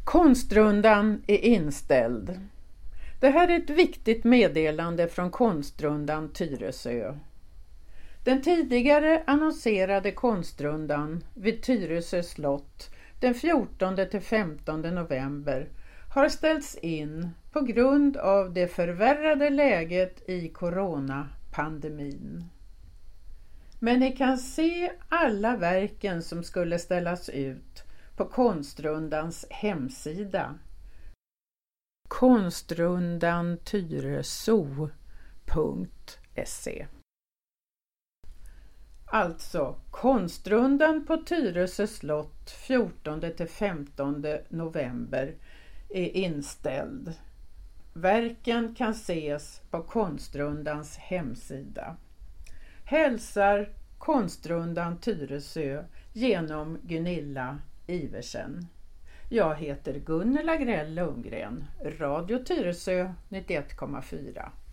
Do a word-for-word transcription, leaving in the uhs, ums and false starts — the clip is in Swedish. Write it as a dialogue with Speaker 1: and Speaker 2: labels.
Speaker 1: Konstrundan är inställd. Det här är ett viktigt meddelande från Konstrundan Tyresö. Den tidigare annonserade Konstrundan vid Tyresö slott den fjortonde till femtonde november har ställts in på grund av det förvärrade läget i coronapandemin. Men ni kan se alla verken som skulle ställas ut på Konstrundans hemsida konstrundantyresö punkt se. Alltså Konstrundan på Tyresö slott fjortonde till femtonde november är inställd. Verken kan ses på Konstrundans hemsida. Hälsar Konstrundan Tyresö genom Gunilla Iversen. Jag heter Gunnela Grell Lundgren, Radio Tyresö nittioett komma fyra.